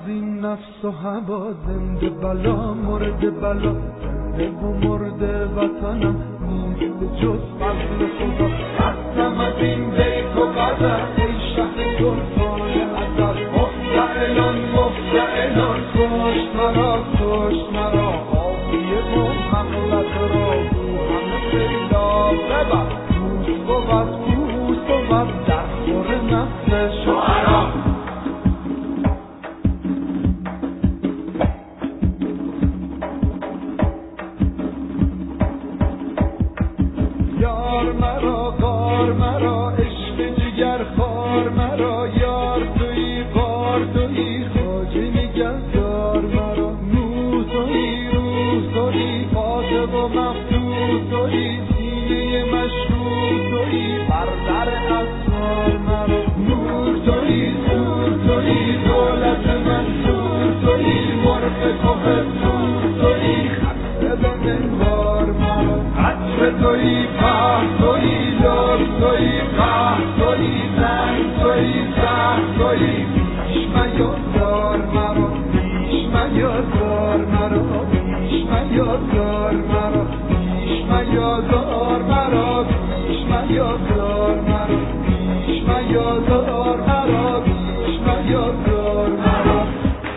این نفس و هوا، زنده بلا مرد بلا، زنده و مرد وطنم نیست جز فضل خدا. رفتم از این بیت و غزل ای شهر سلطان ازل، مفتعلان مفتعلان کشت مرا کشت مرا، آبیه و مغلط را او همه سیلاب ببر، پوست بود در خور نفس شعرا. یار مرا غار مرا عشق جگر خار مرا، یار تویی غار تویی خواجه نگهدار مرا، نور تویی روح تویی فاتح و مفتوح تویی، سینه مشروع تویی بر در اسرار مرا، نور تویی سور تویی دولت منصور تویی، مرغ که سور تویی خسته به منبار مرا، عطر تویی پهن تویی لب تویی قهر تویی زنگ تویی زهر تویی، بیش میازار مرا بیش میازار مرا بیش میازار مرا بیش میازار مرا بیش میازار مرا بیش میازار مرا بیش میازار مرا.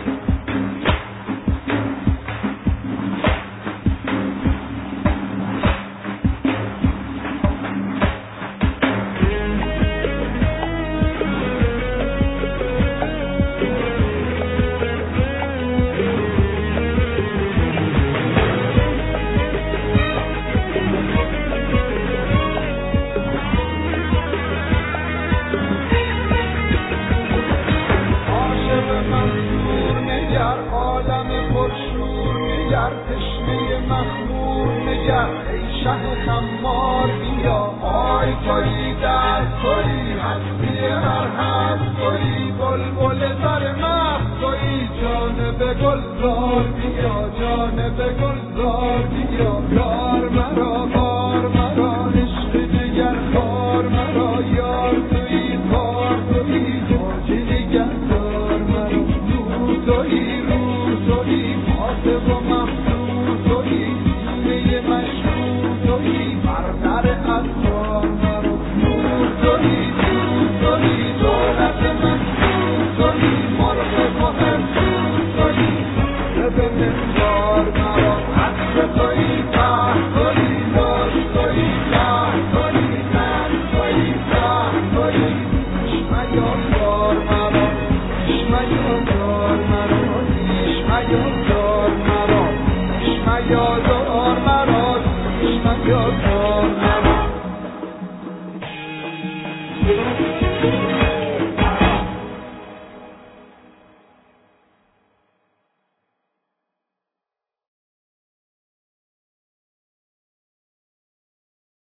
تشنه مخمور نگر ای شه خمار بیا، آی تویی در تویی هستی هر هست تویی، بلبل سر مست تویی، جانب گلزار بیا جانب گلزار بیا، یار مرا غار مرا عشق جگر خار مرا، یار تویی کار تویی خواجه نگهدار مرا، نور تویی روح تویی فاتح و مفتوح تویی، سینه مشروع تویی بر در اسرار مرا، نور تویی سور تویی دولت منصور تویی، مرغ که سور تویی خسته به منبار مرا، عطر تویی پهن تویی لب تویی قهر تویی زنگ تویی زهر تویی، بیش میازار مرا بیش میازار مرا بیش میازار مرا بیش میازار مرا بیش میازار مرا.